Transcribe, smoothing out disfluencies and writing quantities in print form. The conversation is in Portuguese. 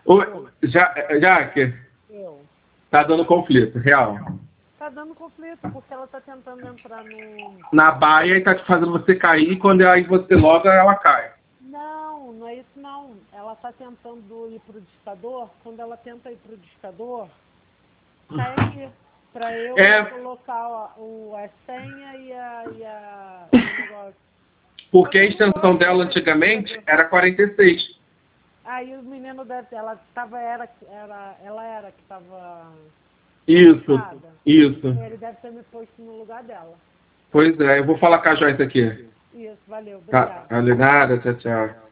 Jaque, Eu. tá dando conflito, real. Tá dando conflito, porque ela tá tentando entrar no... Na baia e tá te fazendo você cair, e quando aí você loga, ela cai. Não, não é isso não. Ela tá tentando ir pro discador. Quando ela tenta ir pro discador, cai aqui. Pra eu colocar a senha e o negócio. Porque a extensão dela antigamente era 46. Aí o menino deve... Ela era que tava... Isso, conectada. isso. Ele deve ter me posto no lugar dela. Pois é, eu vou falar com a Joyce aqui. Isso, valeu, Tá, obrigada. nada, tchau, tchau.